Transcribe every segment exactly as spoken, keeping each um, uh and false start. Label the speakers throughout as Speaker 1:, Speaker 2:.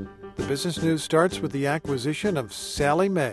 Speaker 1: The business news starts with the acquisition of Sallie Mae.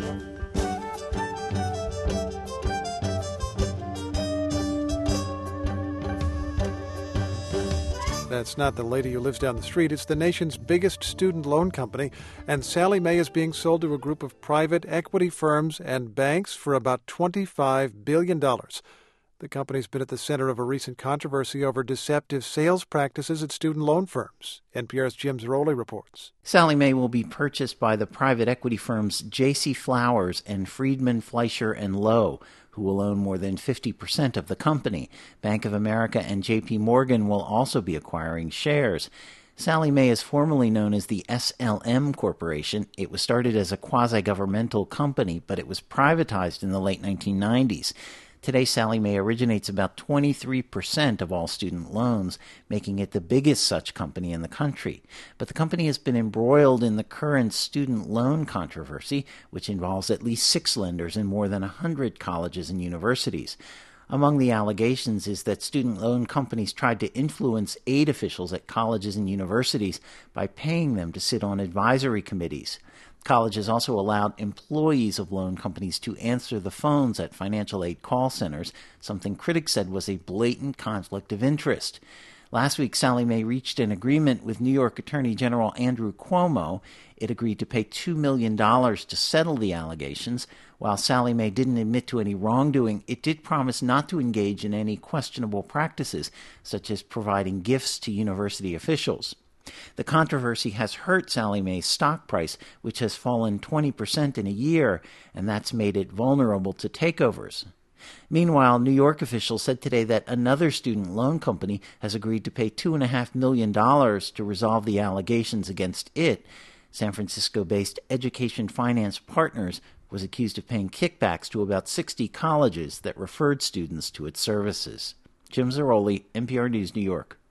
Speaker 1: That's not the lady who lives down the street. It's the nation's biggest student loan company, and Sallie Mae is being sold to a group of private equity firms and banks for about twenty-five billion dollars. The company's been at the center of a recent controversy over deceptive sales practices at student loan firms. N P R's Jim Zarroli reports.
Speaker 2: Sallie Mae will be purchased by the private equity firms J C. Flowers and Friedman, Fleischer and Lowe, who will own more than fifty percent of the company. Bank of America and J P. Morgan will also be acquiring shares. Sallie Mae is formerly known as the S L M Corporation. It was started as a quasi-governmental company, but it was privatized in the late nineteen nineties. Today, Sallie Mae originates about twenty-three percent of all student loans, making it the biggest such company in the country. But the company has been embroiled in the current student loan controversy, which involves at least six lenders in more than one hundred colleges and universities. Among the allegations is that student loan companies tried to influence aid officials at colleges and universities by paying them to sit on advisory committees. Colleges also allowed employees of loan companies to answer the phones at financial aid call centers, something critics said was a blatant conflict of interest. Last week, Sallie Mae reached an agreement with New York Attorney General Andrew Cuomo. It agreed to pay two million dollars to settle the allegations. While Sallie Mae didn't admit to any wrongdoing, it did promise not to engage in any questionable practices, such as providing gifts to university officials. The controversy has hurt Sallie Mae's stock price, which has fallen twenty percent in a year, and that's made it vulnerable to takeovers. Meanwhile, New York officials said today that another student loan company has agreed to pay two point five million dollars to resolve the allegations against it. San Francisco-based Education Finance Partners was accused of paying kickbacks to about sixty colleges that referred students to its services. Jim Zarroli, N P R News, New York.